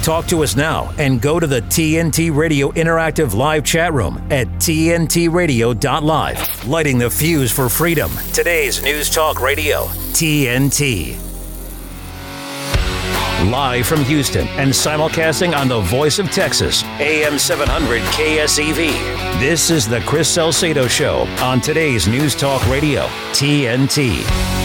Talk to us now and go to the TNT Radio Interactive Live chat room at tntradio.live. Lighting the fuse for freedom. Today's News Talk Radio, TNT. Live from Houston and simulcasting on the Voice of Texas, AM 700 KSEV. This is the Chris Salcedo Show on today's News Talk Radio, TNT.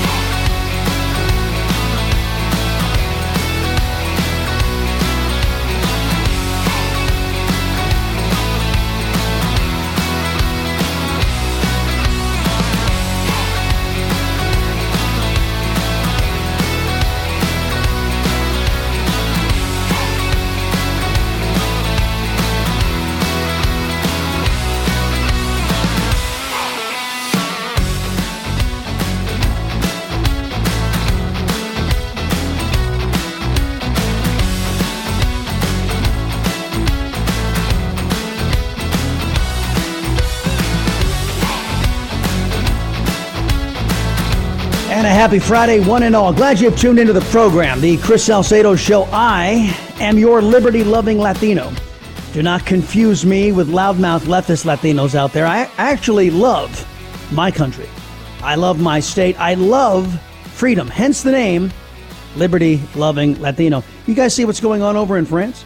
Happy Friday, one and all. Glad you have tuned into the program, the Chris Salcedo Show. I am your liberty-loving Latino. Do not confuse me with loudmouth leftist Latinos out there. I actually love my country. I love my state. I love freedom. Hence the name, liberty-loving Latino. You guys see what's going on over in France?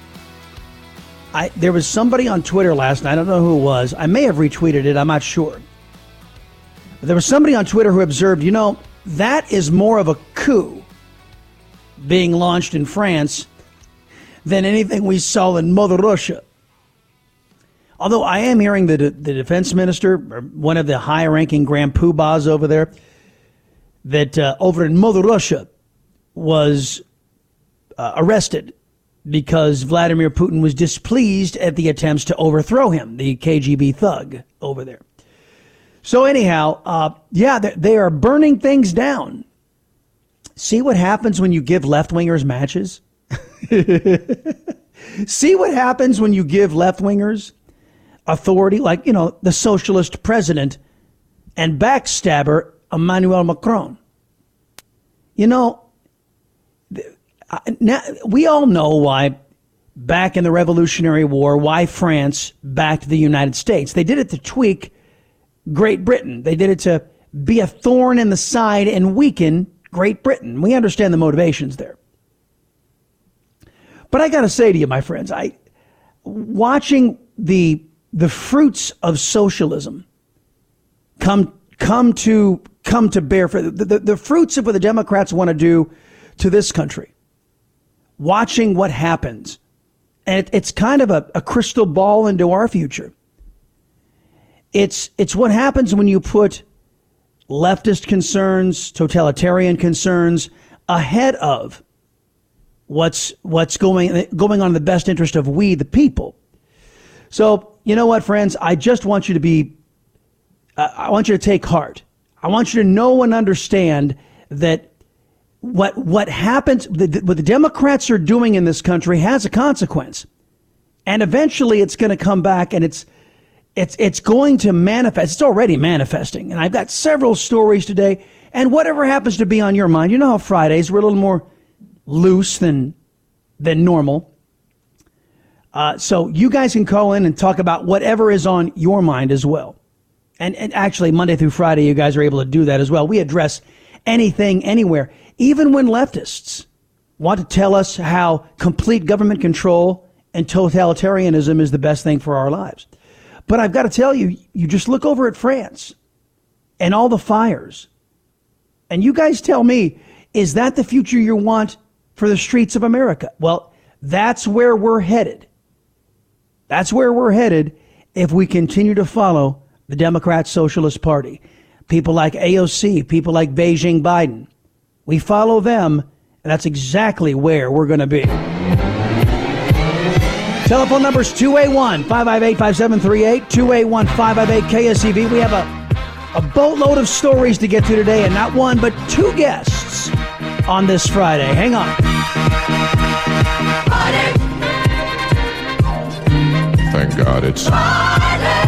There was somebody on Twitter last night. I don't know who it was. I may have retweeted it. I'm not sure. But there was somebody on Twitter who observed, that is more of a coup being launched in France than anything we saw in Mother Russia. Although I am hearing the defense minister, or one of the high-ranking grand poobahs over there, that over in Mother Russia was arrested because Vladimir Putin was displeased at the attempts to overthrow him, the KGB thug over there. So anyhow, they are burning things down. See what happens when you give left-wingers matches? See what happens when you give left-wingers authority, like, the socialist president and backstabber Emmanuel Macron. Now, we all know why back in the Revolutionary War, why France backed the United States. They did it to tweak Great Britain. They did it to be a thorn in the side and weaken Great Britain. We understand the motivations there. But I got to say to you, my friends, watching the fruits of socialism come to bear for the fruits of what the Democrats want to do to this country. Watching what happens, and it's kind of a crystal ball into our future. It's what happens when you put leftist concerns, totalitarian concerns ahead of what's going on in the best interest of we, the people. So, you know what, friends? I just want you to be, I want you to take heart. I want you to know and understand that what happens, what the Democrats are doing in this country has a consequence. And eventually it's going to come back, and it's going to manifest. It's already manifesting. And I've got several stories today. And whatever happens to be on your mind, you know how Fridays, we're a little more loose than normal. So you guys can call in and talk about whatever is on your mind as well. And actually, Monday through Friday, you guys are able to do that as well. We address anything, anywhere. Even when leftists want to tell us how complete government control and totalitarianism is the best thing for our lives. But I've got to tell you, you just look over at France and all the fires. And you guys tell me, is that the future you want for the streets of America? Well, that's where we're headed. That's where we're headed if we continue to follow the Democrat Socialist Party. People like AOC, people like Beijing Biden. We follow them, and that's exactly where we're going to be. Telephone number is 281-558-5738, 281-558-KSEV. We have a boatload of stories to get to today, and not one, but two guests on this Friday. Hang on. Thank God it's Friday.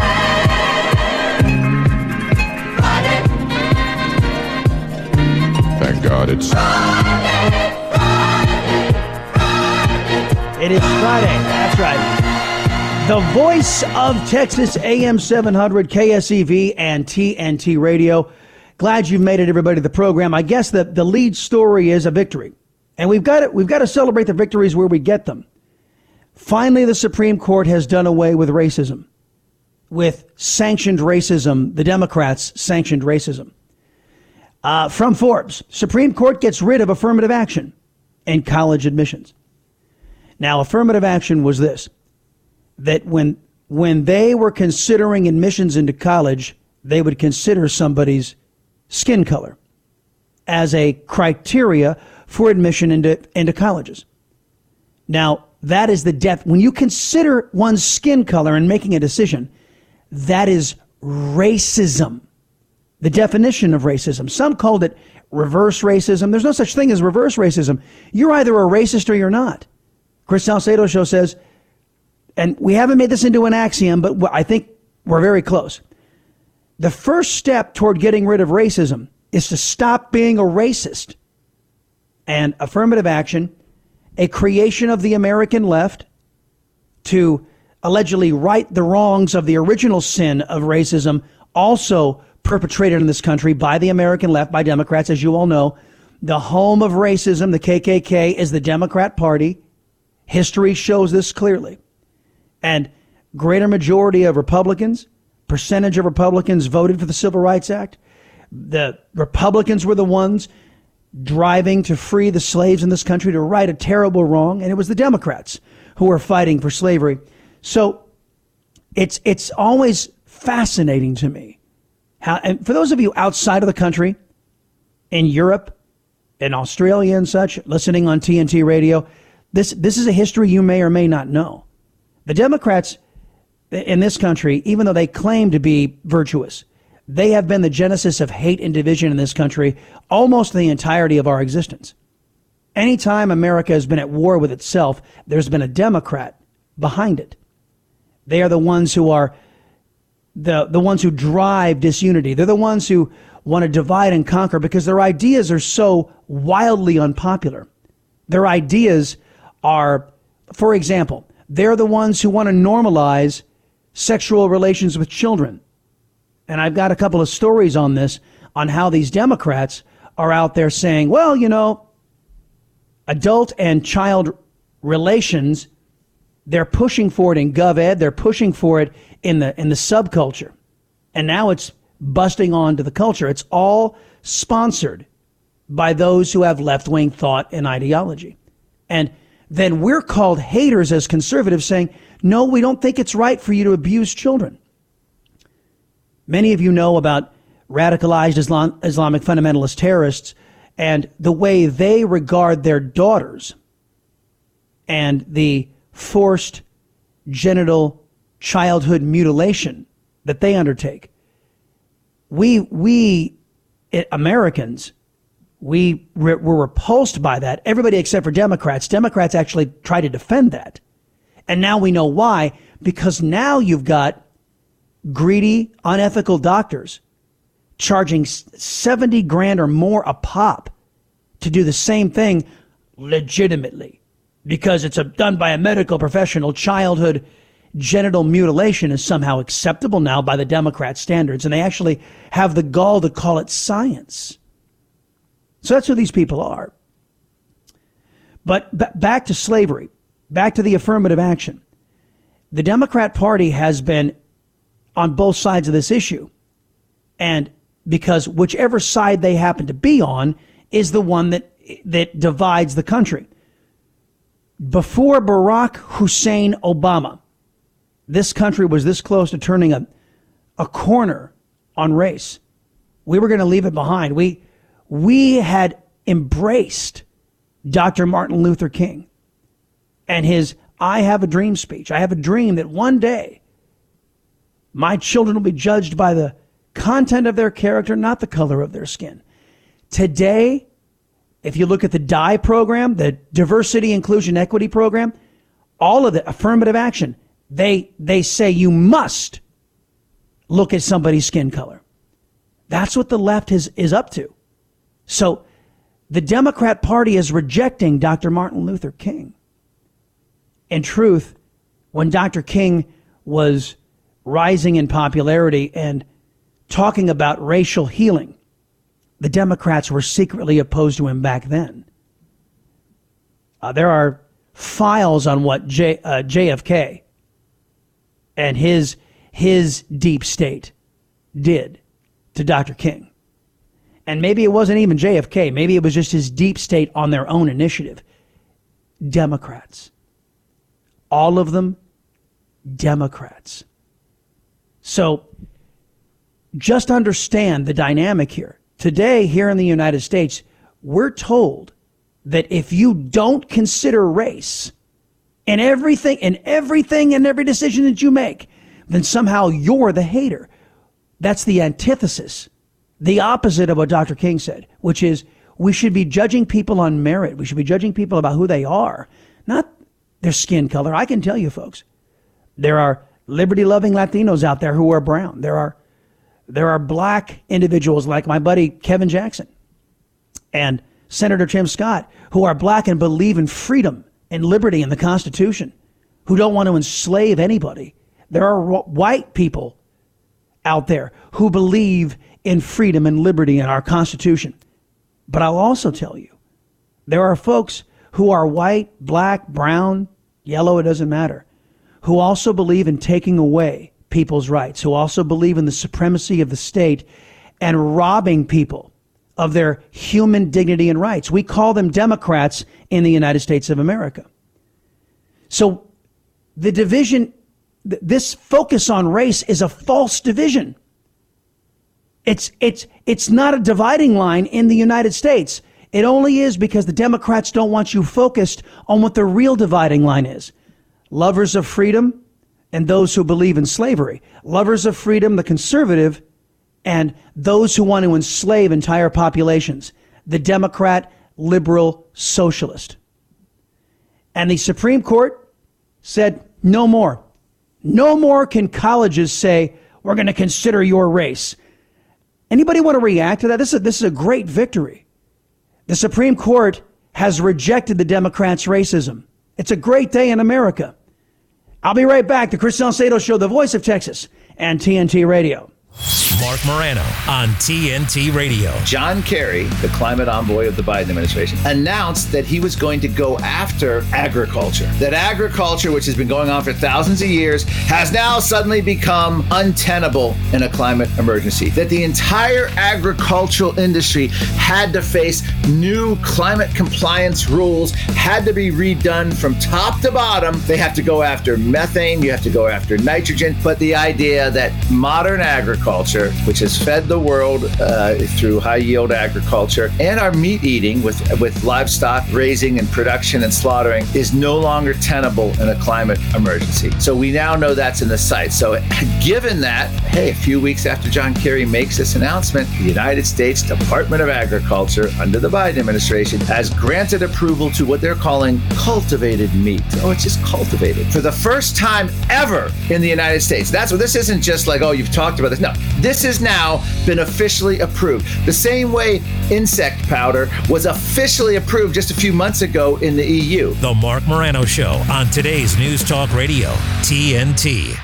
Thank God it's It is Friday. That's right. The voice of Texas, AM 700, KSEV, and TNT Radio. Glad you've made it, everybody, to the program. I guess that the lead story is a victory. And we've got to celebrate the victories where we get them. Finally, the Supreme Court has done away with racism, with sanctioned racism. The Democrats sanctioned racism. From Forbes, Supreme Court gets rid of affirmative action in college admissions. Now, affirmative action was this, that when they were considering admissions into college, they would consider somebody's skin color as a criteria for admission into colleges. Now, that is the depth. When you consider one's skin color in making a decision, that is racism. The definition of racism. Some called it reverse racism. There's no such thing as reverse racism. You're either a racist or you're not. Chris Salcedo Show says, and we haven't made this into an axiom, but I think we're very close. The first step toward getting rid of racism is to stop being a racist. And affirmative action, a creation of the American left to allegedly right the wrongs of the original sin of racism, also perpetrated in this country by the American left, by Democrats, as you all know. The home of racism, the KKK, is the Democrat Party. History shows this clearly. And greater majority of Republicans, percentage of Republicans voted for the Civil Rights Act. The Republicans were the ones driving to free the slaves in this country, to right a terrible wrong. And it was the Democrats who were fighting for slavery. So it's always fascinating to me how, and for those of you outside of the country, in Europe, in Australia and such, listening on TNT Radio, this is a history you may or may not know. The Democrats in this country, even though they claim to be virtuous, they have been the genesis of hate and division in this country almost the entirety of our existence. Anytime America has been at war with itself, there's been a Democrat behind it. They are the ones who are the ones who drive disunity. They're the ones who want to divide and conquer because their ideas are so wildly unpopular. Their ideas are, for example, they're the ones who want to normalize sexual relations with children. And I've got a couple of stories on this, on how these Democrats are out there saying, well, you know, adult and child relations, they're pushing for it in GovEd. They're pushing for it in the subculture. And now it's busting onto the culture. It's all sponsored by those who have left-wing thought and ideology. And then we're called haters as conservatives, saying, no, we don't think it's right for you to abuse children. Many of you know about radicalized Islamic fundamentalist terrorists and the way they regard their daughters and the forced genital childhood mutilation that they undertake. We Americans, were repulsed by that. Everybody except for Democrats. Democrats actually try to defend that. And now we know why, because now you've got greedy, unethical doctors charging 70 grand or more a pop to do the same thing legitimately, because it's done by a medical professional. Childhood genital mutilation is somehow acceptable now by the Democrat standards, and they actually have the gall to call it science. So that's who these people are. But back to slavery, back to the affirmative action. The Democrat Party has been on both sides of this issue. And because whichever side they happen to be on is the one that divides the country. Before Barack Hussein Obama, this country was this close to turning a corner on race. We were going to leave it behind. We had embraced Dr. Martin Luther King and his I Have a Dream speech. I have a dream that one day my children will be judged by the content of their character, not the color of their skin. Today, if you look at the DIE program, the Diversity, Inclusion, Equity program, all of the affirmative action, they say you must look at somebody's skin color. That's what the left is up to. So the Democrat Party is rejecting Dr. Martin Luther King. In truth, when Dr. King was rising in popularity and talking about racial healing, the Democrats were secretly opposed to him back then. There are files on what JFK and his deep state did to Dr. King. And maybe it wasn't even JFK. Maybe it was just his deep state on their own initiative. Democrats. All of them Democrats. So just understand the dynamic here. Today, here in the United States, we're told that if you don't consider race in everything and every decision that you make, then somehow you're the hater. That's the antithesis, the opposite of what Dr. King said, which is we should be judging people on merit. We should be judging people about who they are, not their skin color. I can tell you, folks, there are liberty-loving Latinos out there who are brown. There are black individuals like my buddy Kevin Jackson and Senator Tim Scott who are black and believe in freedom and liberty in the Constitution, who don't want to enslave anybody. There are white people out there who believe in freedom and liberty in our Constitution. But I'll also tell you, there are folks who are white, black, brown, yellow, it doesn't matter, who also believe in taking away people's rights, who also believe in the supremacy of the state and robbing people of their human dignity and rights. We call them Democrats in the United States of America. So the division, this focus on race is a false division. It's not a dividing line in the United States. It only is because the Democrats don't want you focused on what the real dividing line is. Lovers of freedom and those who believe in slavery. Lovers of freedom, the conservative, and those who want to enslave entire populations. The Democrat, liberal, socialist. And the Supreme Court said, no more. No more can colleges say, we're going to consider your race. Anybody want to react to that? This is a great victory. The Supreme Court has rejected the Democrats' racism. It's a great day in America. I'll be right back. The Chris Salcedo Show, the voice of Texas, and TNT Radio. Mark Morano on TNT Radio. John Kerry, the climate envoy of the Biden administration, announced that he was going to go after agriculture. That agriculture, which has been going on for thousands of years, has now suddenly become untenable in a climate emergency. That the entire agricultural industry had to face new climate compliance rules, had to be redone from top to bottom. They have to go after methane, you have to go after nitrogen, but the idea that modern agriculture, which has fed the world through high-yield agriculture and our meat eating with livestock raising and production and slaughtering, is no longer tenable in a climate emergency. So we now know that's in the sights. So given that, hey, a few weeks after John Kerry makes this announcement, the United States Department of Agriculture under the Biden administration has granted approval to what they're calling cultivated meat. Oh, it's just cultivated. For the first time ever in the United States. That's what this isn't just like, oh, you've talked about this. No, this has now been officially approved. The same way insect powder was officially approved just a few months ago in the EU. The Mark Morano Show on today's News Talk Radio, TNT.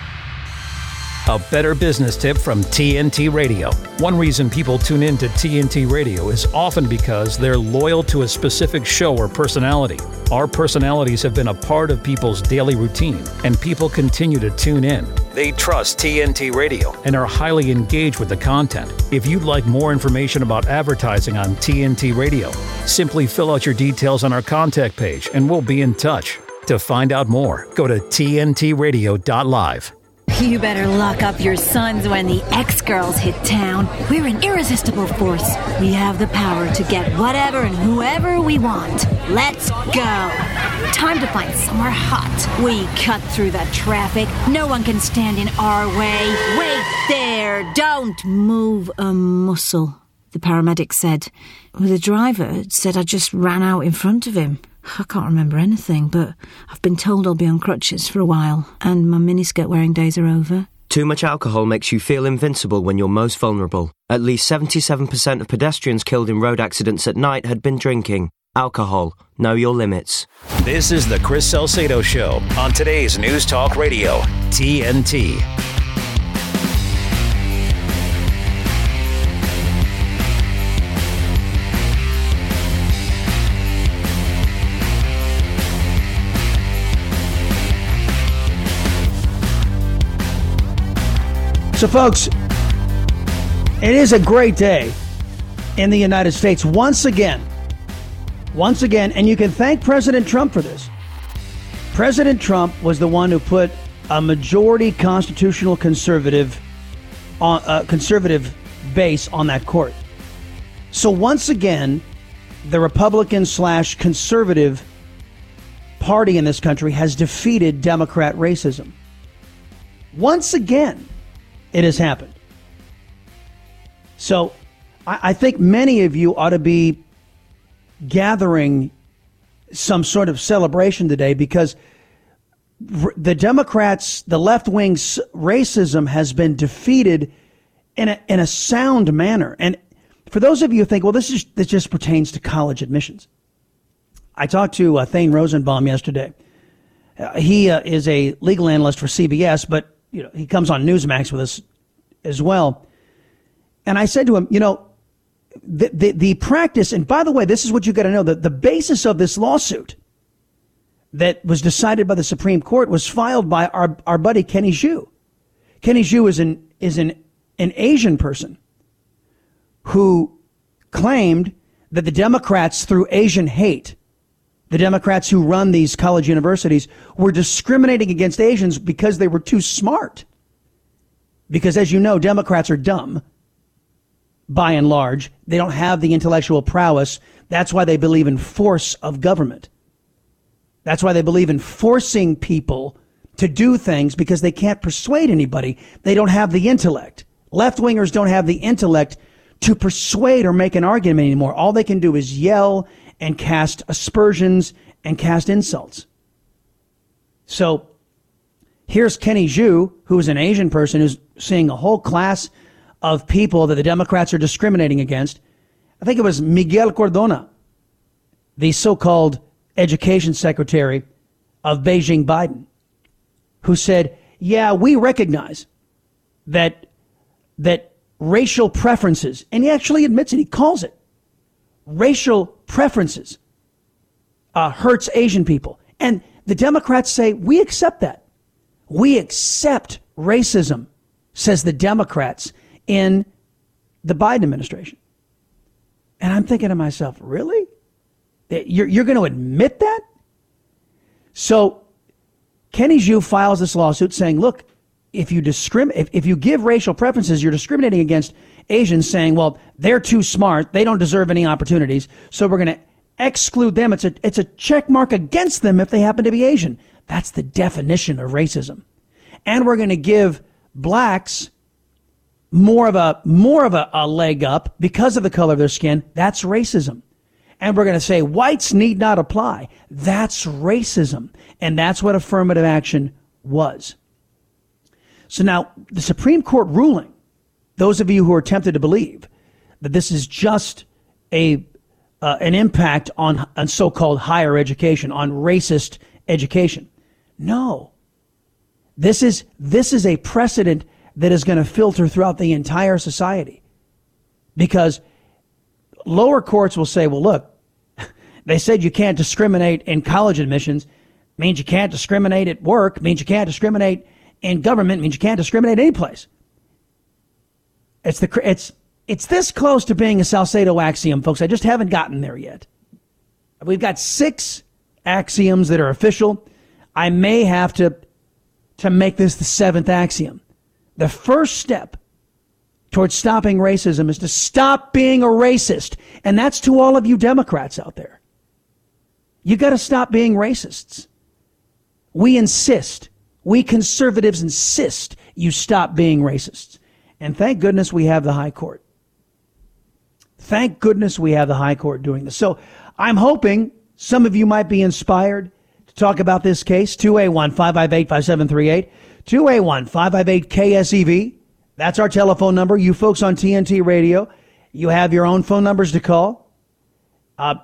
A better business tip from TNT Radio. One reason people tune in to TNT Radio is often because they're loyal to a specific show or personality. Our personalities have been a part of people's daily routine, and people continue to tune in. They trust TNT Radio and are highly engaged with the content. If you'd like more information about advertising on TNT Radio, simply fill out your details on our contact page and we'll be in touch. To find out more, go to tntradio.live. You better lock up your sons when the X-Girls hit town. We're an irresistible force. We have the power to get whatever and whoever we want. Let's go. Time to find somewhere hot. We cut through the traffic. No one can stand in our way. Wait there. Don't move a muscle, the paramedic said. The driver said I just ran out in front of him. I can't remember anything, but I've been told I'll be on crutches for a while, and my miniskirt wearing days are over. Too much alcohol makes you feel invincible when you're most vulnerable. At least 77% of pedestrians killed in road accidents at night had been drinking. Alcohol. Know your limits. This is the Chris Salcedo Show on today's News Talk Radio, TNT. So, folks, it is a great day in the United States once again, and you can thank President Trump for this. President Trump was the one who put a majority constitutional conservative base on that court. So once again, the Republican/conservative party in this country has defeated Democrat racism. Once again, it has happened. So I think many of you ought to be gathering some sort of celebration today, because the Democrats, the left wing's racism has been defeated in a sound manner. And for those of you who think, well, this just pertains to college admissions. I talked to Thane Rosenbaum yesterday. He is a legal analyst for CBS, but he comes on Newsmax with us as well. And I said to him, the practice, and by the way, this is what you got to know, that the basis of this lawsuit that was decided by the Supreme Court was filed by our buddy Kenny Xu. Kenny Xu is an Asian person who claimed that the Democrats, through Asian hate, the Democrats who run these college universities, were discriminating against Asians because they were too smart. Because, as you know, Democrats are dumb, by and large. They don't have the intellectual prowess. That's why they believe in force of government. That's why they believe in forcing people to do things, because they can't persuade anybody. They don't have the intellect. Left-wingers don't have the intellect to persuade or make an argument anymore. All they can do is yell and cast aspersions and cast insults. So here's Kenny Xu, who is an Asian person who's seeing a whole class of people that the Democrats are discriminating against. I think it was Miguel Cardona, the so-called education secretary of Beijing Biden, who said, yeah, we recognize that racial preferences, and he actually admits it, he calls it, racial preferences hurts Asian people. And the Democrats say, we accept that. We accept racism, says the Democrats in the Biden administration. And I'm thinking to myself, really? You're going to admit that? So Kenny Xu files this lawsuit saying, look, if you give racial preferences, you're discriminating against Asians, saying, well, they're too smart, they don't deserve any opportunities, so we're going to exclude them. It's a check mark against them if they happen to be Asian. That's the definition of racism. And we're going to give blacks more of a leg up because of the color of their skin. That's racism. And we're going to say whites need not apply. That's racism. And that's what affirmative action was. So now the Supreme Court ruling, those of you who are tempted to believe that this is just an impact on so-called higher education, on racist education. No. This is a precedent that is going to filter throughout the entire society, because lower courts will say, well, look, they said you can't discriminate in college admissions, means you can't discriminate at work, means you can't discriminate in government, means you can't discriminate any place. It's this close to being a Salcedo axiom, folks. I just haven't gotten there yet. We've got 6 axioms that are official. I may have to make this the 7th axiom. The first step towards stopping racism is to stop being a racist. And that's to all of you Democrats out there. You got to stop being racists. We insist. We conservatives insist you stop being racists. And thank goodness we have the High Court. Thank goodness we have the High Court doing this. So I'm hoping some of you might be inspired to talk about this case. 281-558-5738. 281-558-KSEV. That's our telephone number. You folks on TNT Radio, you have your own phone numbers to call.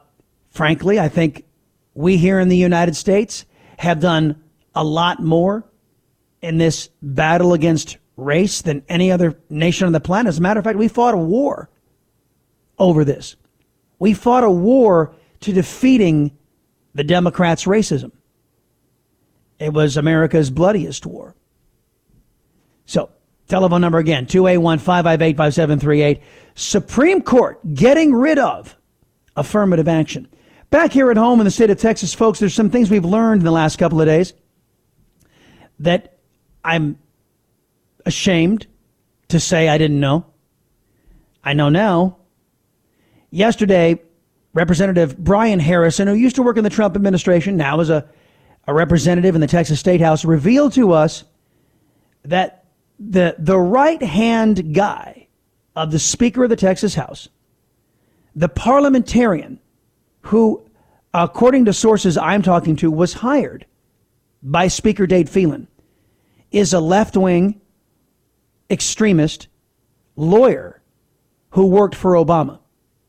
frankly, I think we here in the United States have done a lot more in this battle against race than any other nation on the planet. As a matter of fact, we fought a war over this. We fought a war to defeating the Democrats' racism. It was America's bloodiest war. So, telephone number again, 281-558-5738. Supreme Court getting rid of affirmative action. Back here at home in the state of Texas, folks, there's some things we've learned in the last couple of days that I'm ashamed to say I didn't know. I know now. Yesterday, Representative Brian Harrison, who used to work in the Trump administration, now is a representative in the Texas State House, revealed to us that the right-hand guy of the Speaker of the Texas House, the parliamentarian who, according to sources I'm talking to, was hired by Speaker Dade Phelan, is a left-wing extremist lawyer who worked for Obama.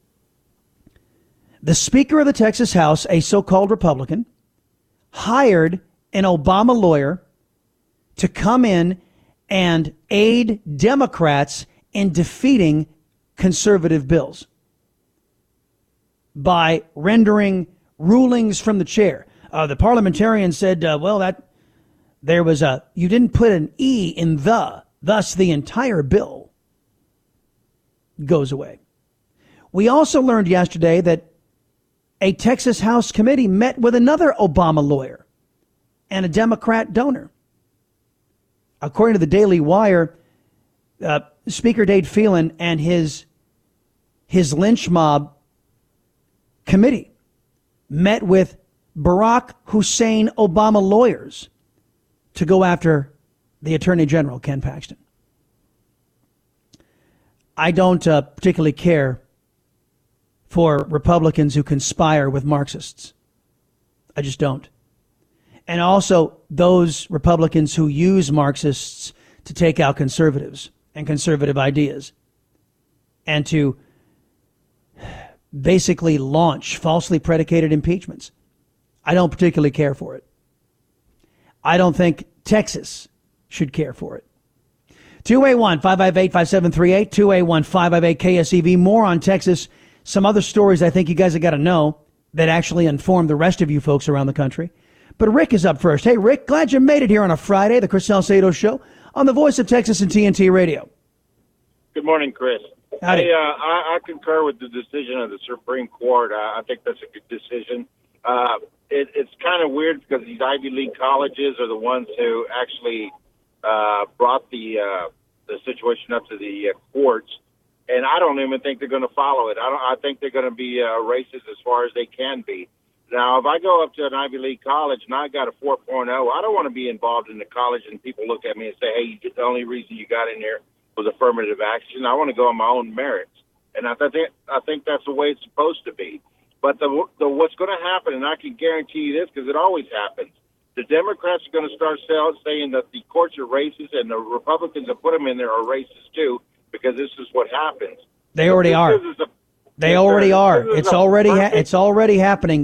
The Speaker of the Texas House, a so-called Republican, hired an Obama lawyer to come in and aid Democrats in defeating conservative bills by rendering rulings from the chair. The parliamentarian said, you didn't put an E in thus the entire bill goes away. We also learned yesterday that a Texas House committee met with another Obama lawyer and a Democrat donor. According to the Daily Wire, Speaker Dade Phelan and his lynch mob committee met with Barack Hussein Obama lawyers to go after the Attorney General, Ken Paxton. I don't particularly care for Republicans who conspire with Marxists. I just don't. And also those Republicans who use Marxists to take out conservatives and conservative ideas and to basically launch falsely predicated impeachments. I don't particularly care for it. I don't think Texas should care for it. 281-558-5738, 281-558-KSEV. More on Texas. Some other stories I think you guys have got to know that actually inform the rest of you folks around the country. But Rick is up first. Hey, Rick, glad you made it here on a Friday, the Chris Salcedo Show on the Voice of Texas and TNT Radio. Good morning, Chris. Howdy. Hey, I concur with the decision of the Supreme Court. I think that's a good decision. It's kind of weird because these Ivy League colleges are the ones who actually brought the situation up to the courts. And I don't even think they're going to follow it. I think they're going to be racist as far as they can be. Now, if I go up to an Ivy League college and I got a 4.0, I don't want to be involved in the college and people look at me and say, hey, the only reason you got in here was affirmative action. I want to go on my own merits. And I think that's the way it's supposed to be. But the what's going to happen, and I can guarantee you this because it always happens, the Democrats are going to start saying that the courts are racist and the Republicans that put them in there are racist too, because this is what happens. They already are. They already are. It's already happening.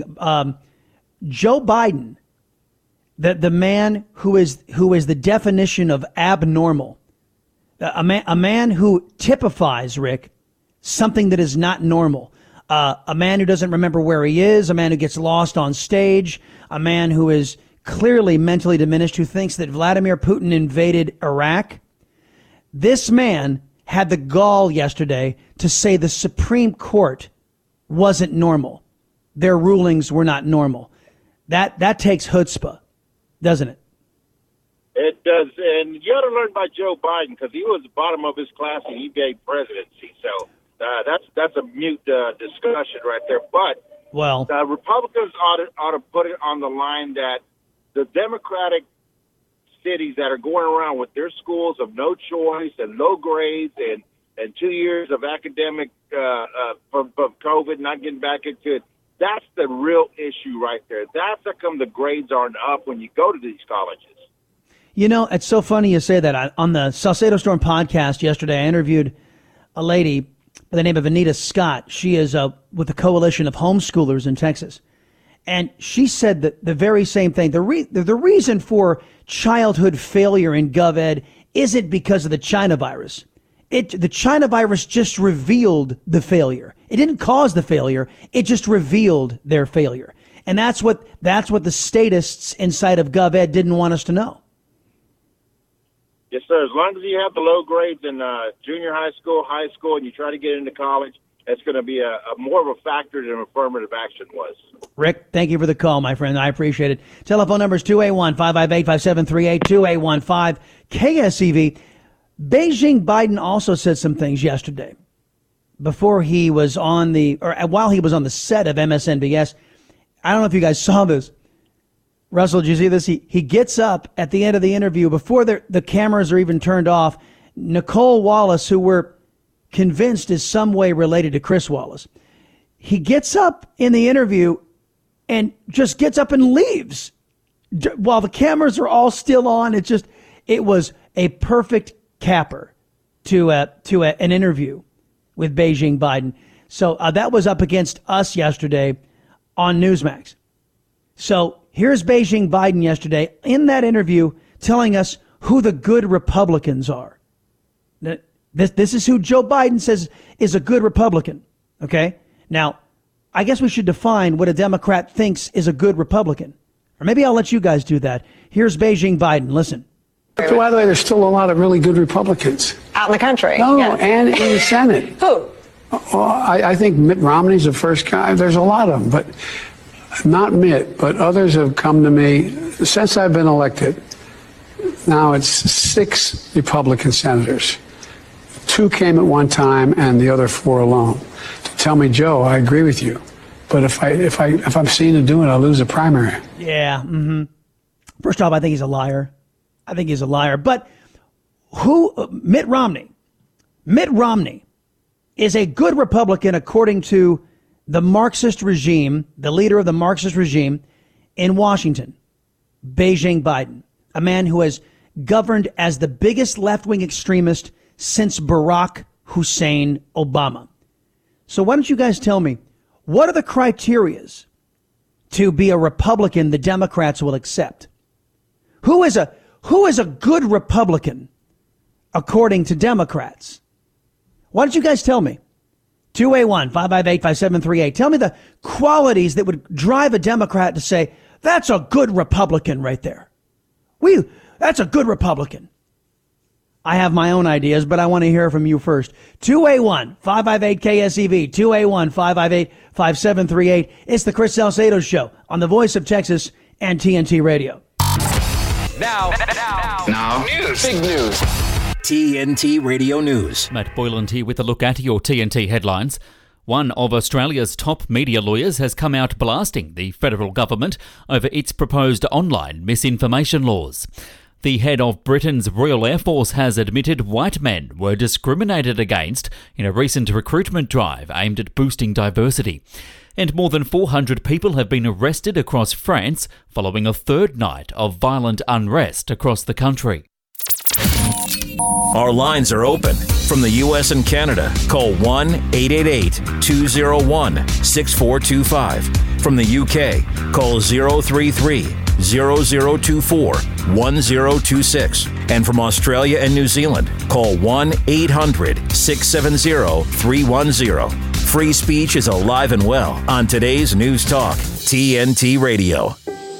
Joe Biden, the man who is the definition of abnormal, a man who typifies, Rick, something that is not normal. A man who doesn't remember where he is, a man who gets lost on stage, a man who is clearly mentally diminished, who thinks that Vladimir Putin invaded Iraq. This man had the gall yesterday to say the Supreme Court wasn't normal. Their rulings were not normal. That takes chutzpah, doesn't it? It does. And you got to learn by Joe Biden because he was the bottom of his class and he gave presidency. So that's a mute discussion right there. But Republicans ought to put it on the line that the Democratic cities that are going around with their schools of no choice and low grades and 2 years of academic from COVID not getting back into it, that's the real issue right there. That's how come the grades aren't up when you go to these colleges. You know, it's so funny you say that. On the Salcedo Storm podcast yesterday, I interviewed a lady, by the name of Anita Scott. She is with the Coalition of Homeschoolers in Texas. And she said that the very same thing. The reason for childhood failure in GovEd isn't because of the China virus. The China virus just revealed the failure. It didn't cause the failure. It just revealed their failure. And that's what the statists inside of GovEd didn't want us to know. Yes, sir. As long as you have the low grades in junior high school, and you try to get into college, it's going to be a more of a factor than affirmative action was. Rick, thank you for the call, my friend. I appreciate it. Telephone number is 281-558-5738, 281-5-KSEV. Beijing Biden also said some things yesterday while he was on the set of MSNBS. I don't know if you guys saw this. Russell, did you see this? He gets up at the end of the interview before the cameras are even turned off. Nicole Wallace, who we're convinced is some way related to Chris Wallace, he gets up in the interview and just gets up and leaves while the cameras are all still on. It was a perfect capper to an interview with Beijing Biden. So that was up against us yesterday on Newsmax. So here's Beijing Biden yesterday in that interview telling us who the good Republicans are. This is who Joe Biden says is a good Republican. Okay? Now, I guess we should define what a Democrat thinks is a good Republican. Or maybe I'll let you guys do that. Here's Beijing Biden. Listen. By the way, there's still a lot of really good Republicans. Out in the country? No, yes. And in the Senate. Who? Well, I think Mitt Romney's the first guy. There's a lot of them, but not Mitt, but others have come to me since I've been elected. Now it's 6 Republican senators. 2 came at one time and the other 4 alone to tell me, Joe, I agree with you. But if I'm seen to do it, I'll lose a primary. Yeah. Mm-hmm. First off, I think he's a liar. But Mitt Romney is a good Republican according to the Marxist regime, the leader of the Marxist regime in Washington, Beijing Biden, a man who has governed as the biggest left-wing extremist since Barack Hussein Obama. So why don't you guys tell me, what are the criterias to be a Republican the Democrats will accept? Who is a good Republican according to Democrats? Why don't you guys tell me? 281-558-5738. Tell me the qualities that would drive a Democrat to say, that's a good Republican right there. That's a good Republican. I have my own ideas, but I want to hear from you first. 281-558-KSEV, 281-558-5738. It's the Chris Salcedo Show on the Voice of Texas and TNT Radio. Now. News. Big news. TNT Radio News. Matt Boyland here with a look at your TNT headlines. One of Australia's top media lawyers has come out blasting the federal government over its proposed online misinformation laws. The head of Britain's Royal Air Force has admitted white men were discriminated against in a recent recruitment drive aimed at boosting diversity. And more than 400 people have been arrested across France following a third night of violent unrest across the country. Our lines are open. From the U.S. and Canada, call 1-888-201-6425. From the U.K., call 033-0024-1026. And from Australia and New Zealand, call 1-800-670-310. Free speech is alive and well on today's News Talk, TNT Radio.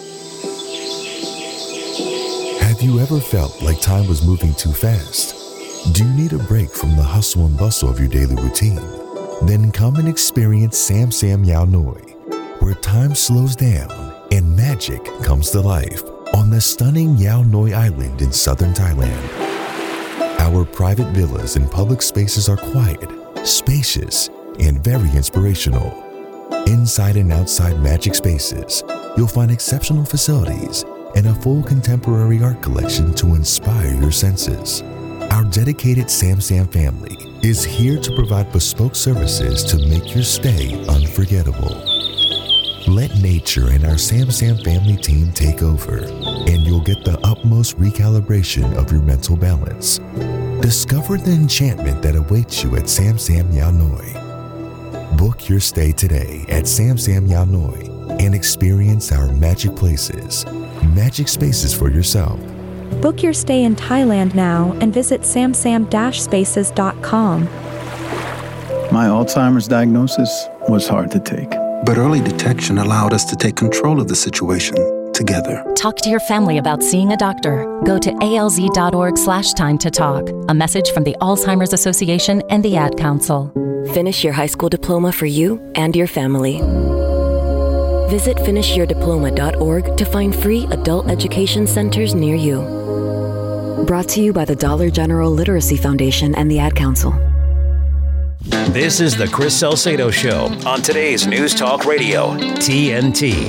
Have you ever felt like time was moving too fast? Do you need a break from the hustle and bustle of your daily routine? Then come and experience Sam Sam Yao Noi, where time slows down and magic comes to life on the stunning Yao Noi Island in southern Thailand. Our private villas and public spaces are quiet, spacious, and very inspirational. Inside and outside magic spaces, you'll find exceptional facilities and a full contemporary art collection to inspire your senses. Our dedicated Sam Sam family is here to provide bespoke services to make your stay unforgettable. Let nature and our Sam Sam family team take over, and you'll get the utmost recalibration of your mental balance. Discover the enchantment that awaits you at Sam Sam Yao Noi. Book your stay today at Sam Sam Yao Noi and experience our magic places, magic spaces for yourself. Book your stay in Thailand now and visit samsam-spaces.com. My Alzheimer's diagnosis was hard to take. But early detection allowed us to take control of the situation together. Talk to your family about seeing a doctor. Go to alz.org/time to talk. A message from the Alzheimer's Association and the Ad Council. Finish your high school diploma for you and your family. Visit finishyourdiploma.org to find free adult education centers near you. Brought to you by the Dollar General Literacy Foundation and the Ad Council. This is the Chris Salcedo Show on today's News Talk Radio, TNT.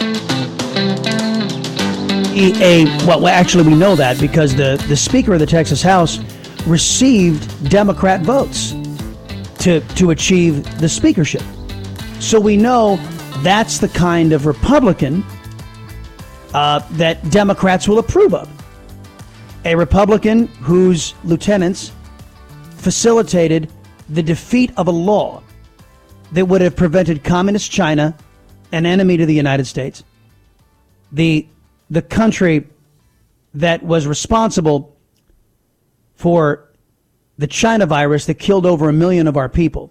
Well, actually, we know that because the Speaker of the Texas House received Democrat votes to achieve the speakership. So we know that's the kind of Republican that Democrats will approve of. A Republican whose lieutenants facilitated the defeat of a law that would have prevented Communist China, an enemy to the United States, the country that was responsible for the China virus that killed over 1 million of our people,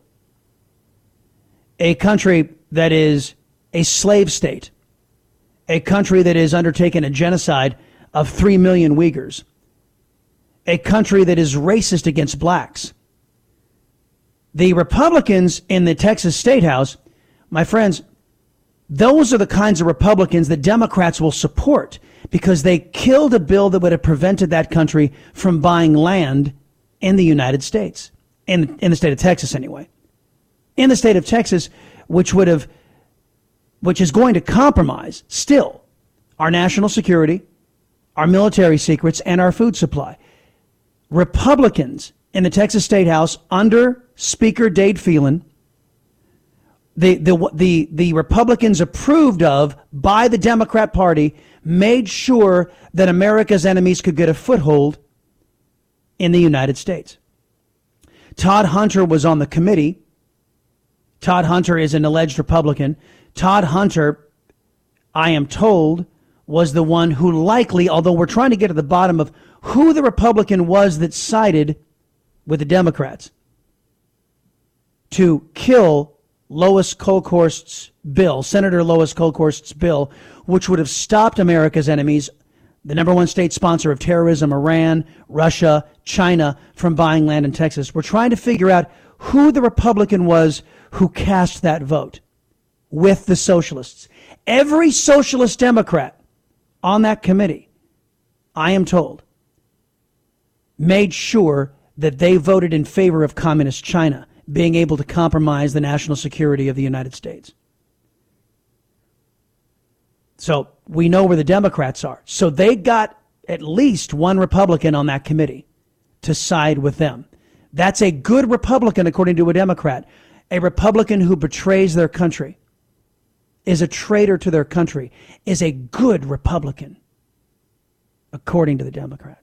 a country that is a slave state, a country that has undertaken a genocide of 3 million Uyghurs, a country that is racist against blacks. The Republicans in the Texas State House, my friends, those are the kinds of Republicans that Democrats will support because they killed a bill that would have prevented that country from buying land in the United States, in the state of Texas anyway. In the state of Texas, which is going to compromise still our national security, our military secrets, and our food supply. Republicans in the Texas State House under Speaker Dade Phelan, the Republicans approved of by the Democrat Party, made sure that America's enemies could get a foothold in the United States. Todd Hunter was on the committee. Todd Hunter is an alleged Republican. Todd Hunter, I am told, was the one who likely, although we're trying to get to the bottom of who the Republican was that sided with the Democrats to kill Lois Kolkhorst's bill, Senator Lois Kolkhorst's bill, which would have stopped America's enemies, the number one state sponsor of terrorism, Iran, Russia, China, from buying land in Texas. We're trying to figure out who the Republican was who cast that vote with the socialists. Every socialist Democrat on that committee, I am told, made sure that they voted in favor of Communist China being able to compromise the national security of the United States. So we know where the Democrats are. So they got at least one Republican on that committee to side with them. That's a good Republican, according to a Democrat. A Republican who betrays their country, is a traitor to their country, is a good Republican, according to the Democrats.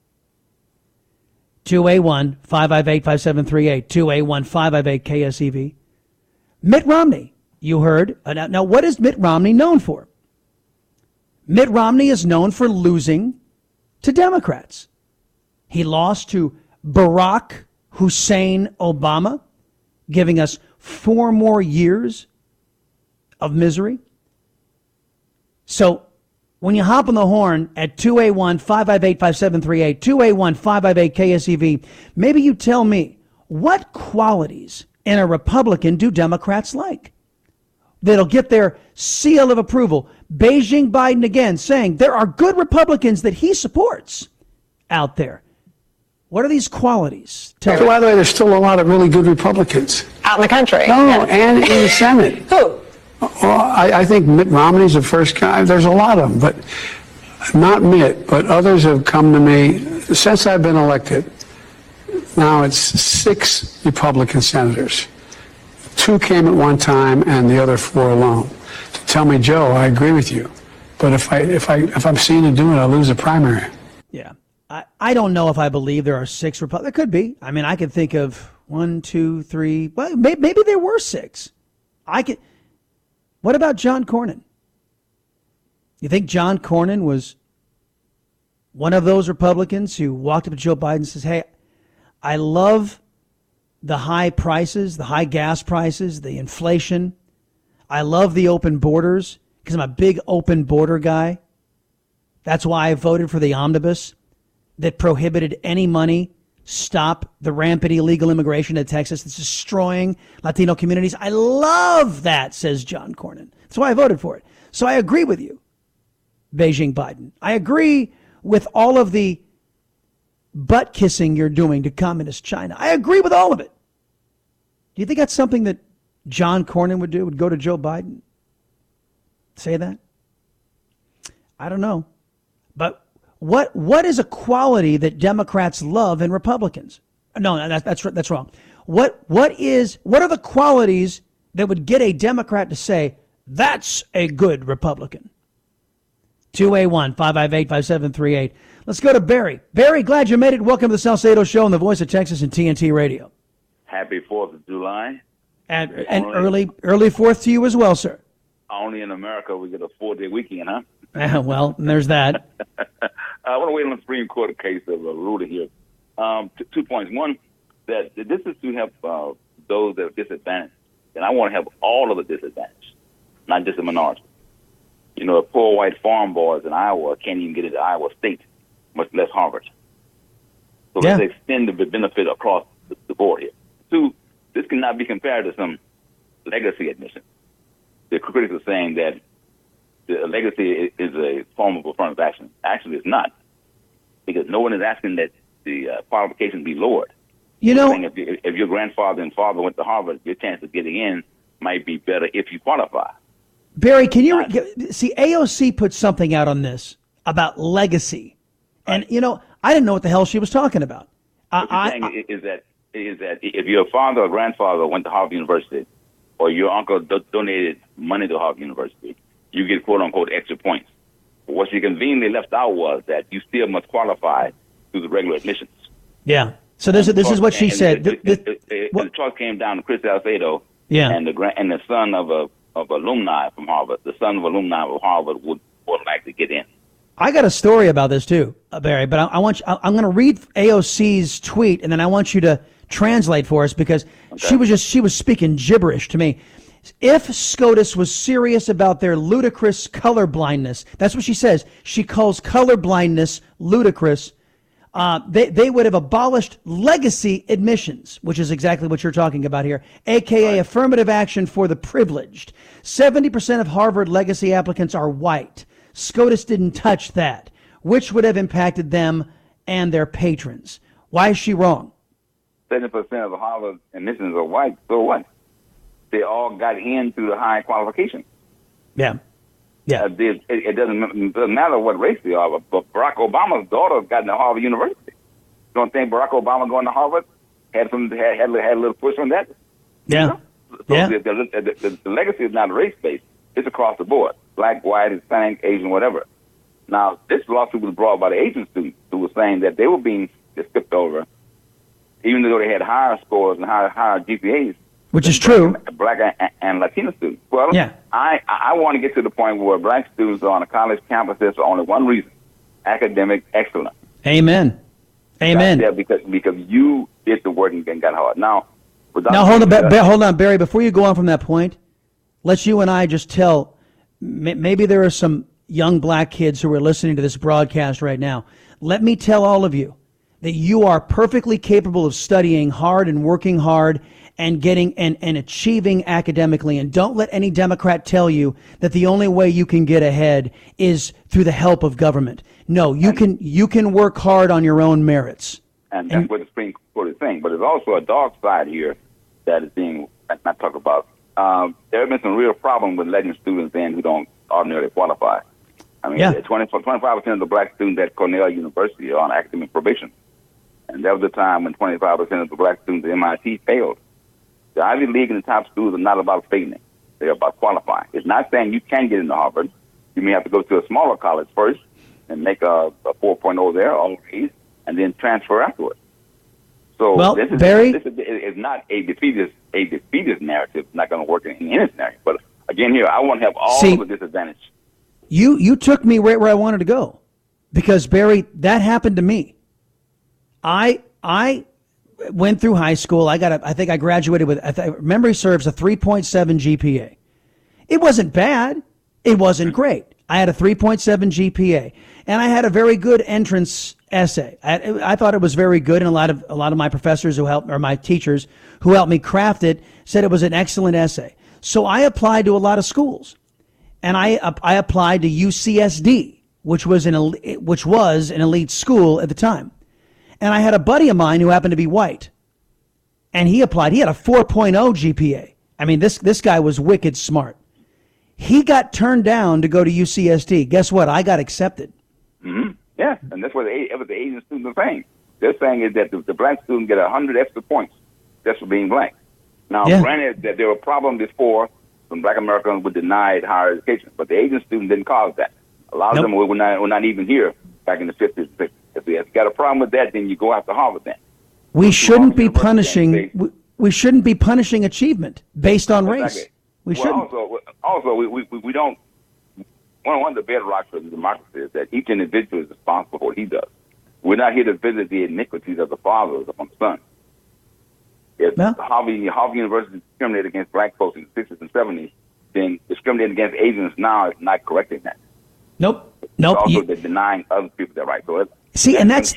281-558-5738, 281-558-KSEV. Mitt Romney, you heard. Now, what is Mitt Romney known for? Mitt Romney is known for losing to Democrats. He lost to Barack Hussein Obama, giving us 4 more years of misery. So when you hop on the horn at 281-558-5738, 281-558-KSEV, maybe you tell me, what qualities in a Republican do Democrats like? That'll get their seal of approval. Beijing Biden again saying there are good Republicans that he supports out there. What are these qualities? By the way, there's still a lot of really good Republicans. Out in the country? No, and in the Senate. Who? Well, I think Mitt Romney's the first guy. There's a lot of them, but not Mitt, but others have come to me since I've been elected. Now it's 6 Republican senators. 2 came at one time and the other 4 alone. To tell me, Joe, I agree with you. But if I'm seen to do it, I'll lose a primary. Yeah. I don't know if I believe there are 6 Republicans. There could be. I mean, I could think of 1, 2, 3. Well, maybe there were 6. What about John Cornyn? You think John Cornyn was one of those Republicans who walked up to Joe Biden and says, hey, I love the high prices, the high gas prices, the inflation. I love the open borders because I'm a big open border guy. That's why I voted for the omnibus that prohibited any money, stop the rampant illegal immigration to Texas that's destroying Latino communities. I love that, says John Cornyn. That's why I voted for it. So I agree with you, Beijing Biden. I agree with all of the butt kissing you're doing to communist China. I agree with all of it. Do you think that's something that John Cornyn would do, would go to Joe Biden? Say that? I don't know. But what is a quality that Democrats love in Republicans? No, that's wrong. What are the qualities that would get a Democrat to say, that's a good Republican? 281-558-5738. Let's go to Barry. Barry, glad you made it. Welcome to the Salcedo Show on the Voice of Texas and TNT Radio. Happy 4th of July. And early 4th to you as well, sir. Only in America we get a 4-day weekend, huh? Well, there's that. I want to wait on the Supreme Court case of Ruta here. 2 points. One, that this is to help those that are disadvantaged. And I want to help all of the disadvantaged, not just the minority. You know, poor white farm boys in Iowa can't even get into Iowa State, much less Harvard. So let's extend the benefit across the board here. 2, this cannot be compared to some legacy admission. The critics are saying that the legacy is a form of affirmative action. Actually, it's not, because no one is asking that the qualification be lowered. You know, if your grandfather and father went to Harvard, your chance of getting in might be better if you qualify. Barry, can you see AOC put something out on this about legacy, and you know, I didn't know what the hell she was talking about. What you're saying is that if your father or grandfather went to Harvard University, or your uncle donated money to Harvard University, you get quote unquote extra points. But what she conveniently left out was that you still must qualify through the regular admissions. Yeah. So this is what she said. The choice came down to Chris Salcedo, and the son of alumni from Harvard. The son of alumni of Harvard would likely get in. I got a story about this too, Barry. But I'm going to read AOC's tweet, and then I want you to translate for us, because she was speaking gibberish to me. If SCOTUS was serious about their ludicrous color blindness, that's what she says. She calls color blindness ludicrous. They would have abolished legacy admissions, which is exactly what you're talking about here, a.k.a. affirmative action for the privileged. 70% of Harvard legacy applicants are white. SCOTUS didn't touch that, which would have impacted them and their patrons. Why is she wrong? 70% of the Harvard admissions are white, so what? They all got in through the high qualification. Yeah. It doesn't matter what race they are, but Barack Obama's daughter got into Harvard University. You don't think Barack Obama going to Harvard had a little push on that? Yeah. So the legacy is not race-based. It's across the board. Black, white, Hispanic, Asian, whatever. Now, this lawsuit was brought by the Asian students who were saying that they were being skipped over, even though they had higher scores and higher GPAs. Which is true. Black and Latino students. Well, I want to get to the point where black students are on a college campus for only one reason: academic excellence. Amen. Amen. Yeah, because you did the work and got hard. Now hold on, Barry. Before you go on from that point, let's you and I just tell. Maybe there are some young black kids who are listening to this broadcast right now. Let me tell all of you that you are perfectly capable of studying hard and working hard and getting and achieving academically. And don't let any Democrat tell you that the only way you can get ahead is through the help of government. No, you can work hard on your own merits. And that's what the Supreme Court is saying. But there's also a dark side here that is being not talked about. There have been some real problems with letting students in who don't ordinarily qualify. I mean, 25% of the black students at Cornell University are on academic probation. And that was the time when 25% of the black students at MIT failed. The Ivy League and the top schools are not about failing. They're about qualifying. It's not saying you can get into Harvard. You may have to go to a smaller college first and make a 4.0 there, all A's, and then transfer afterwards. So well, this is not a defeatist narrative. It's not going to work in any scenario. But again, here I want to have all of the disadvantage. You took me right where I wanted to go, because Barry, that happened to me. I went through high school. I think I graduated with, memory serves, a 3.7 GPA. It wasn't bad. It wasn't great. I had a 3.7 GPA, and I had a very good entrance essay. I thought it was very good, and a lot of my professors who helped, or my teachers who helped me craft it, said it was an excellent essay. So I applied to a lot of schools, and I applied to UCSD, which was an elite school at the time. And I had a buddy of mine who happened to be white, and he applied. He had a 4.0 GPA. I mean, this guy was wicked smart. He got turned down to go to UCSD. Guess what? I got accepted. Mm-hmm. Yeah, and that's what the Asian students are saying. They're saying is that the black students get 100 extra points just for being black. Now, granted that there were problems before when black Americans were denied higher education, but the Asian students didn't cause that. A lot of them were not even here back in the 50s and 60s. If you got a problem with that, then you go after Harvard then. We shouldn't be punishing achievement based on race. Exactly. We shouldn't. Also, we don't. One of the bedrocks of democracy is that each individual is responsible for what he does. We're not here to visit the iniquities of the fathers upon the sons. If Harvard University discriminated against black folks in the 60s and 70s, then discriminating against Asians now is not correcting that. Nope. It's also denying other people their rights. So let's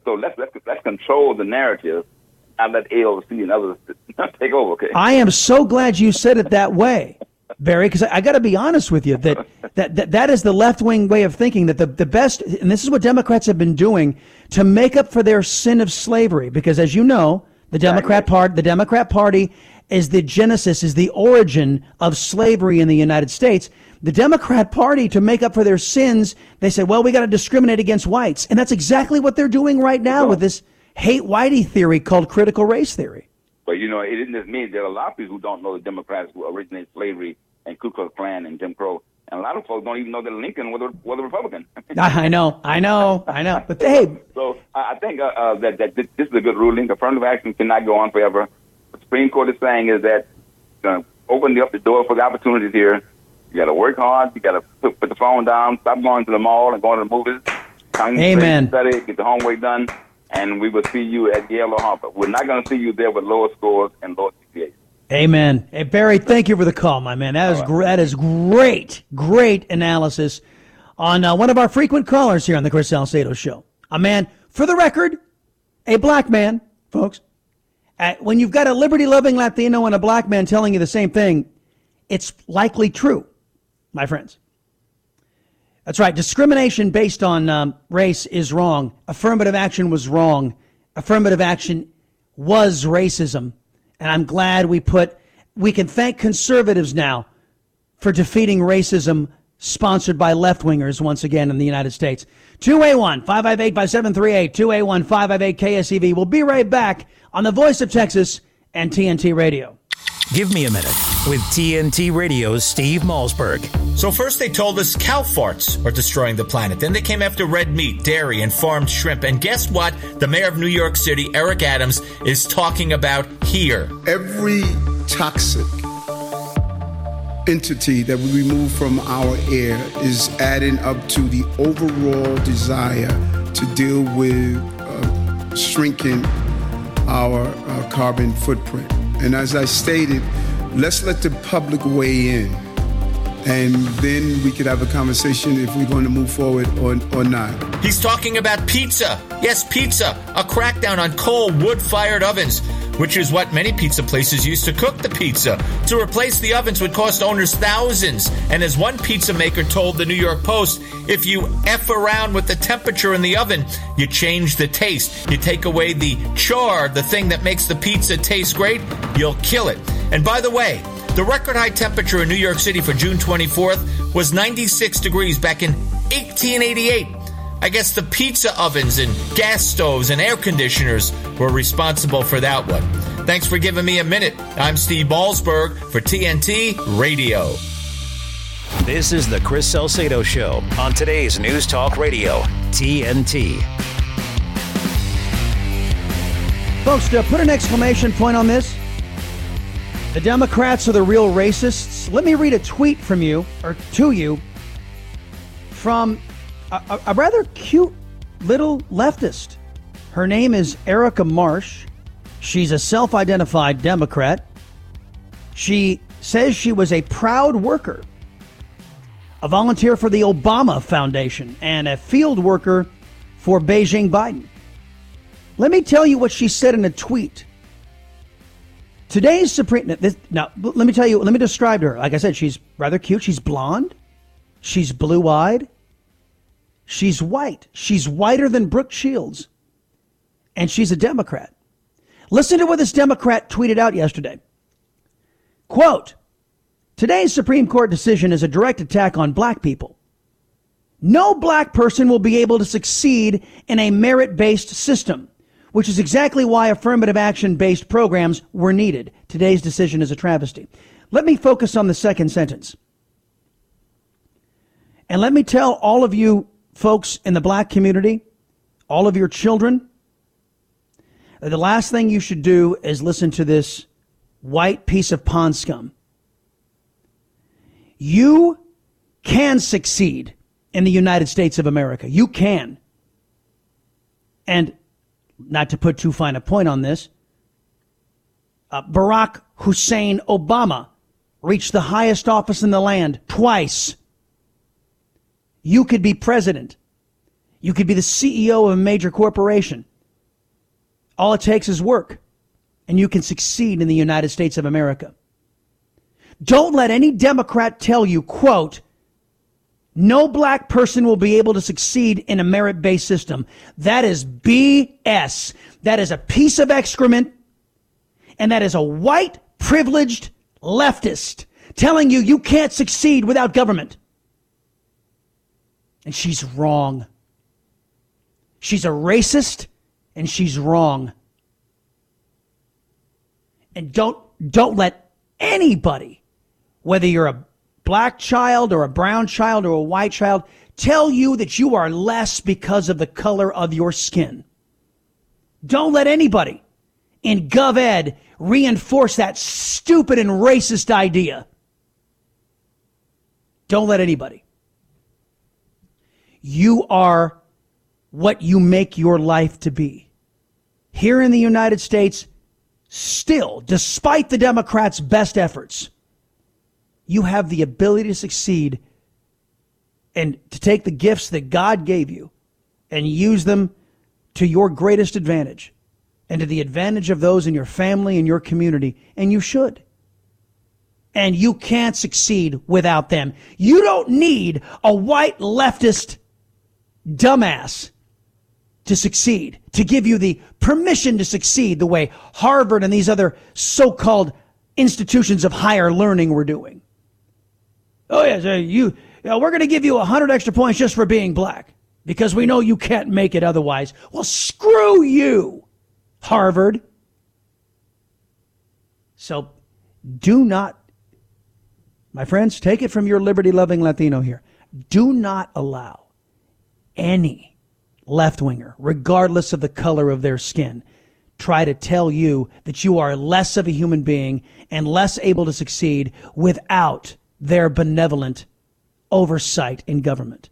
control the narrative. Not let AOC and others take over. Okay. I am so glad you said it that way, Barry, because I got to be honest with you that is the left wing way of thinking, that the best, and this is what Democrats have been doing to make up for their sin of slavery. Because as you know, the Democrat Party is the genesis, is the origin of slavery in the United States. The Democrat Party, to make up for their sins, they said, well, we got to discriminate against whites. And that's exactly what they're doing right now with this hate whitey theory called critical race theory. But, it isn't just me. There are a lot of people who don't know the Democrats who originated slavery and Ku Klux Klan and Jim Crow. And a lot of folks don't even know that Lincoln was a Republican. I know. But hey. So I think that this is a good ruling. Affirmative action cannot go on forever. What the Supreme Court is saying is that open up the door for the opportunities here. You got to work hard. You got to put the phone down. Stop going to the mall and going to the movies. Amen. Study, get the homework done, and we will see you at Yale or Harvard. We're not going to see you there with lower scores and lower GPAs. Amen. Hey, Barry, thank you for the call, my man. That is great analysis on one of our frequent callers here on the Chris Salcedo Show. A man, for the record, a black man, folks. When you've got a liberty-loving Latino and a black man telling you the same thing, it's likely true, my friends. That's right. Discrimination based on race is wrong. Affirmative action was wrong. Affirmative action was racism. And I'm glad we can thank conservatives now for defeating racism sponsored by left-wingers once again in the United States. 281-558-5738, 281-558-KSEV. We'll be right back on the Voice of Texas and TNT Radio. Give me a minute with TNT Radio's Steve Malzberg. So first they told us cow farts are destroying the planet. Then they came after red meat, dairy, and farmed shrimp. And guess what? The mayor of New York City, Eric Adams, is talking about here. Every toxic entity that we remove from our air is adding up to the overall desire to deal with shrinking our carbon footprint. And as I stated, let's let the public weigh in, and then we could have a conversation if we're going to move forward or not. He's talking about pizza. Yes, pizza. A crackdown on coal wood-fired ovens, which is what many pizza places use to cook the pizza. To replace the ovens would cost owners thousands. And as one pizza maker told the New York Post, if you F around with the temperature in the oven, you change the taste. You take away the char, the thing that makes the pizza taste great, you'll kill it. And by the way, the record high temperature in New York City for June 24th was 96 degrees back in 1888. I guess the pizza ovens and gas stoves and air conditioners were responsible for that one. Thanks for giving me a minute. I'm Steve Malzberg for TNT Radio. This is the Chris Salcedo Show on today's News Talk Radio, TNT. Folks, to put an exclamation point on this, the Democrats are the real racists. Let me read a tweet from you, or to you, from a rather cute little leftist. Her name is Erica Marsh. She's a self-identified Democrat. She says she was a proud worker, a volunteer for the Obama Foundation, and a field worker for Beijing Biden. Let me tell you what she said in a tweet. Today's Supreme... Now, let me describe her. Like I said, she's rather cute. She's blonde. She's blue-eyed. She's white. She's whiter than Brooke Shields. And she's a Democrat. Listen to what this Democrat tweeted out yesterday. Quote, today's Supreme Court decision is a direct attack on black people. No black person will be able to succeed in a merit-based system, which is exactly why affirmative action-based programs were needed. Today's decision is a travesty. Let me focus on the second sentence. And let me tell all of you folks in the black community, all of your children, the last thing you should do is listen to this white piece of pond scum. You can succeed in the United States of America. You can. And not to put too fine a point on this, Barack Hussein Obama reached the highest office in the land twice. You could be president. You could be the CEO of a major corporation. All it takes is work, and you can succeed in the United States of America. Don't let any Democrat tell you, quote, no black person will be able to succeed in a merit-based system. That is BS. That is a piece of excrement, and that is a white, privileged leftist telling you you can't succeed without government. And she's wrong. She's a racist, and she's wrong. And don't let anybody, whether you're a black child or a brown child or a white child, tell you that you are less because of the color of your skin. Don't let anybody in GovEd reinforce that stupid and racist idea. Don't let anybody. You are what you make your life to be. Here in the United States, still, despite the Democrats' best efforts, you have the ability to succeed and to take the gifts that God gave you and use them to your greatest advantage and to the advantage of those in your family and your community. And you should. And you can't succeed without them. You don't need a white leftist dumbass to succeed, to give you the permission to succeed the way Harvard and these other so-called institutions of higher learning were doing. Oh, yes, we're going to give you 100 extra points just for being black because we know you can't make it otherwise. Well, screw you, Harvard. So do not, my friends, take it from your liberty-loving Latino here. Do not allow any left-winger, regardless of the color of their skin, try to tell you that you are less of a human being and less able to succeed without their benevolent oversight in government.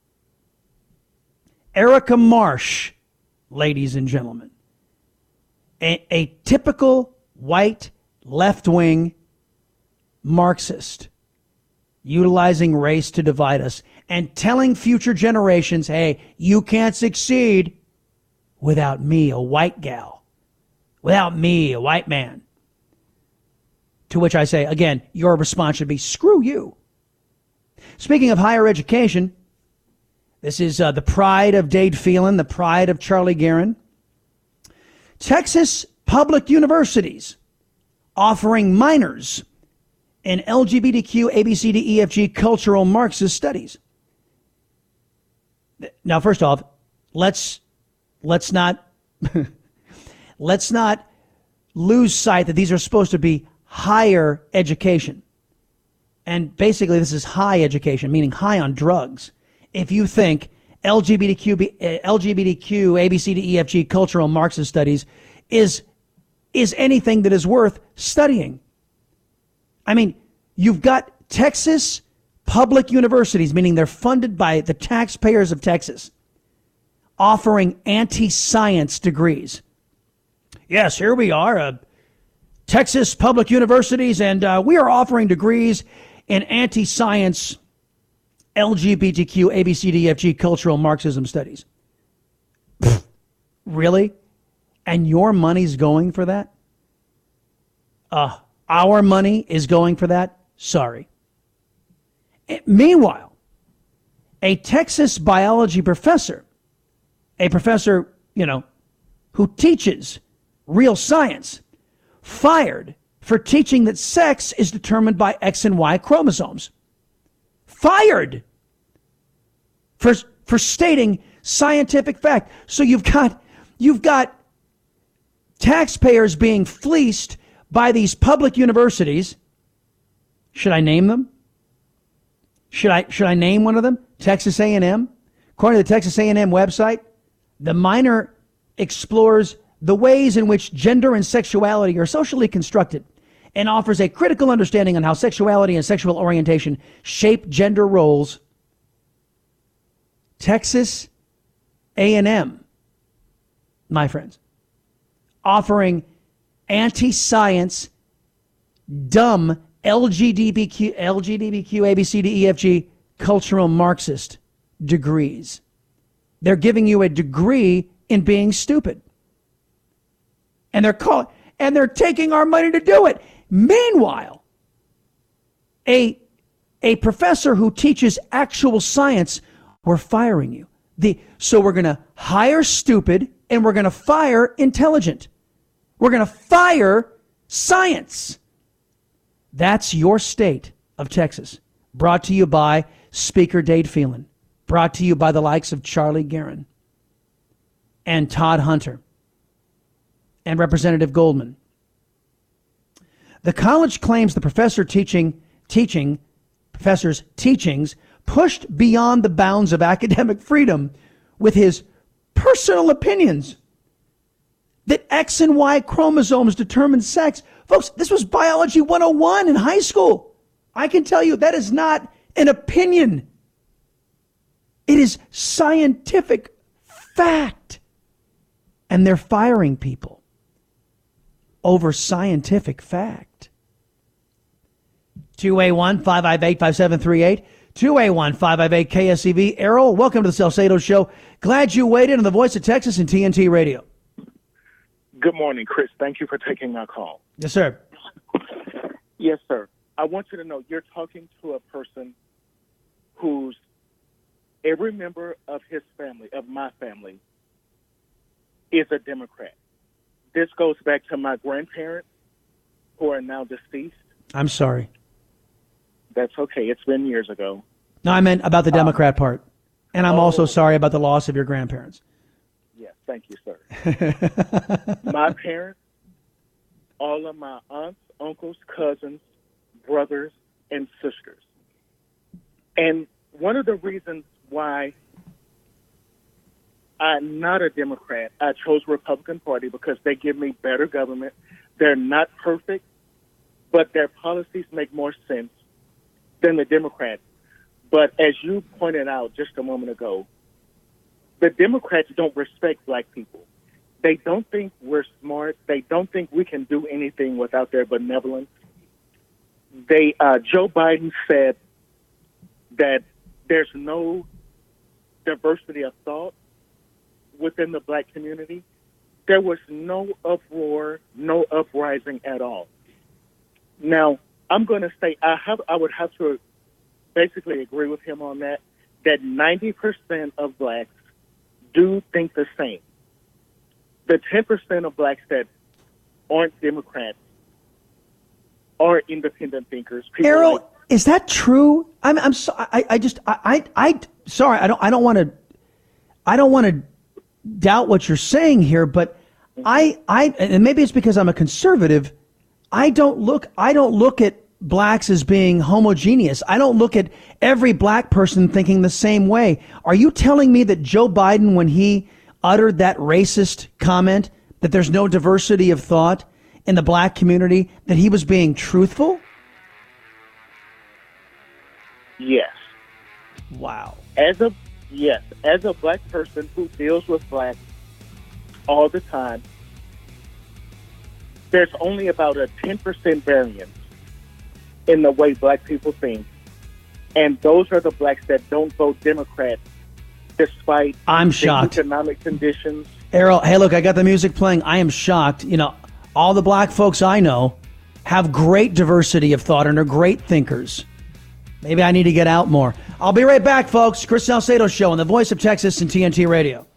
Erica Marsh, ladies and gentlemen, a typical white left-wing Marxist utilizing race to divide us and telling future generations, hey, you can't succeed without me, a white gal, without me, a white man. To which I say, again, your response should be, screw you. Speaking of higher education, this is the pride of Dade Phelan, the pride of Charlie Guerin. Texas public universities offering minors in LGBTQ, ABCD, EFG, cultural Marxist studies. Now, first off, let's not lose sight that these are supposed to be higher education. And basically, this is high education, meaning high on drugs. If you think LGBTQ, ABCD, EFG, cultural Marxist studies is anything that is worth studying. I mean, you've got Texas public universities, meaning they're funded by the taxpayers of Texas, offering anti-science degrees. Yes, here we are, Texas public universities, and we are offering degrees in anti-science, LGBTQ, ABCDEFG, cultural Marxism studies. Pfft, really? And your money's going for that? Our money is going for that? Sorry. Meanwhile, a Texas biology professor, a professor, who teaches real science, fired for teaching that sex is determined by X and Y chromosomes. Fired for stating scientific fact. So you've got taxpayers being fleeced by these public universities. Should I name them? Should I name one of them? Texas A&M. According to the Texas A&M website, the minor explores the ways in which gender and sexuality are socially constructed and offers a critical understanding on how sexuality and sexual orientation shape gender roles. Texas A&M, my friends, offering anti-science, dumb LGBTQ, ABCDEFG, cultural Marxist degrees. They're giving you a degree in being stupid. And they're taking our money to do it. Meanwhile, a professor who teaches actual science, we're firing you. So we're going to hire stupid and we're going to fire intelligent. We're going to fire science. That's your state of Texas. Brought to you by Speaker Dade Phelan. Brought to you by the likes of Charlie Guerin and Todd Hunter and Representative Goldman. The college claims the professor's teachings pushed beyond the bounds of academic freedom with his personal opinions that X and Y chromosomes determine sex. Folks, this was biology 101 in high school. I can tell you that is not an opinion. It is scientific fact. And they're firing people over scientific fact. 281-558-5738. 281-558-KSEV. Errol, welcome to the Salcedo Show. Glad you waited on the Voice of Texas and TNT Radio. Good morning, Chris. Thank you for taking my call. Yes, sir. Yes, sir. I want you to know you're talking to a person whose every member of his family, of my family, is a Democrat. This goes back to my grandparents who are now deceased. I'm sorry. That's okay. It's been years ago. No, I meant about the Democrat part. And I'm also sorry about the loss of your grandparents. Yes, thank you, sir. My parents, all of my aunts, uncles, cousins, brothers, and sisters. And one of the reasons why I'm not a Democrat, I chose Republican Party because they give me better government. They're not perfect, but their policies make more sense than the Democrats. But as you pointed out just a moment ago, the Democrats don't respect black people. They don't think we're smart. They don't think we can do anything without their benevolence. Joe Biden said that there's no diversity of thought within the black community. There was no uproar, no uprising at all. Now, I'm going to say I would have to basically agree with him on that 90% of blacks do think the same. The 10% of blacks that aren't Democrats are independent thinkers. Errol, is that true? I'm sorry. Sorry. I don't want to doubt what you're saying here, but and maybe it's because I'm a conservative. I don't look at blacks as being homogeneous. I don't look at every black person thinking the same way. Are you telling me that Joe Biden, when he uttered that racist comment, that there's no diversity of thought in the black community, that he was being truthful? Yes. Wow. As a black person who deals with blacks all the time, there's only about a 10% variance in the way black people think. And those are the blacks that don't vote Democrat despite I'm the shocked. economic conditions. Errol, hey, look, I got the music playing. I am shocked. You know, all the black folks I know have great diversity of thought and are great thinkers. Maybe I need to get out more. I'll be right back, folks. Chris Salcedo Show on the Voice of Texas and TNT Radio.